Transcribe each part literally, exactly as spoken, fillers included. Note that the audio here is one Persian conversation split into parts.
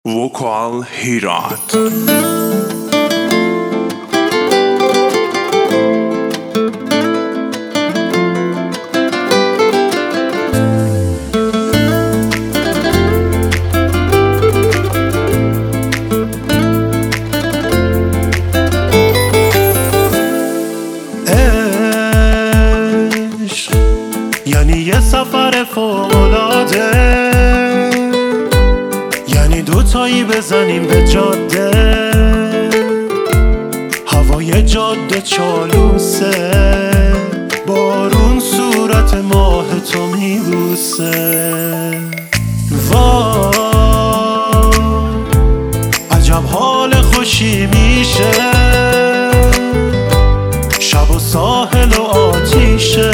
وکال هیرات. یعنی یه سفر فوق‌العاده، یعنی دوتایی بزنیم به جاده. هوای جاده چالوسه، بارون صورت ماه تو میبوسه. وای عجب حال خوشی میشه، شب و ساحل و آتیشه،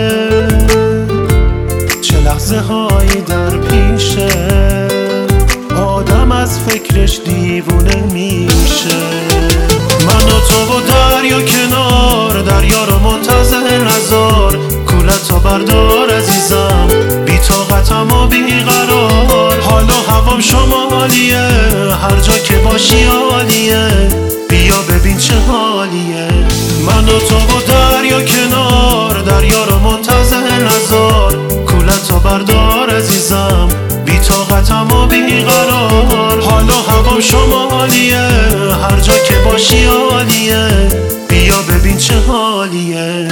چه لحظه هایی در پیشه، آدم از فکرش دیوونه میشه. من و تو و دریا کنار، دریا رو منتظر نذار، کولتو بردار عزیزم، بی طاقتم و بی قرار. حال و هوام شمالیه، هر جا که باشی عالیه، بیا ببین چه حالیه. من و تو و دریا کنار، دریا رو منتظر نذار، کولتو بردار عزیزم، بی طاقتم و بی قرار. حال و هوام شمالیه، هر جا که باشی عالیه، بیا ببین چه حالیه.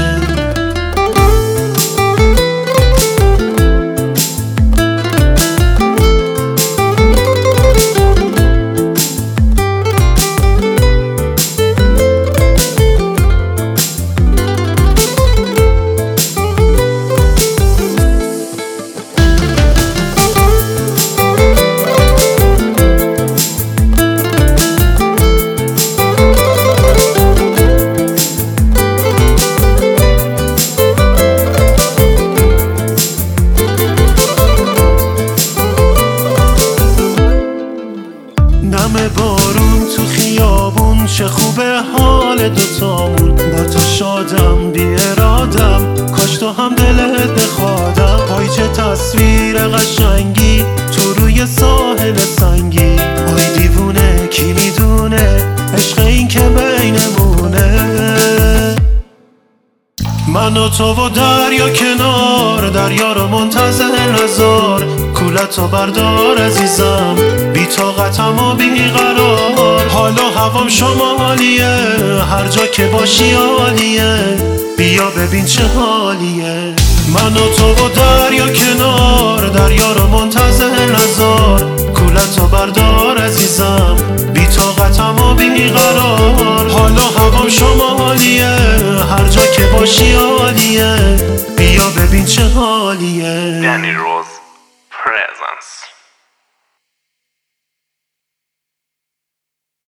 نم بارون تو خیابون، چه خوبه حال دوتامون. با تو شادم بی ارادم، کاش تو هم دلت بخوادم. وای چه تصویر قشنگی تو روی ساحل سنگی. وای دیوونه کی میدونه عشق این که بینمونه. من و تو و دریا کنار، دریا رو منتظر نذار، کولتو بردار عزیزم، بی طاقتم و بی قرار. حال و هوام شمالیه، هر جا که باشی عالیه، بیا ببین چه حالیه. من و تو و دریا کنار، دریا رو منتظر نذار، کولتو بردار عزیزم، بی طاقتم و بی قرار. حال و هوام شمالیه، هر جا که باشی عالیه، بیا ببین چه حالیه. دنی روز پرزنس.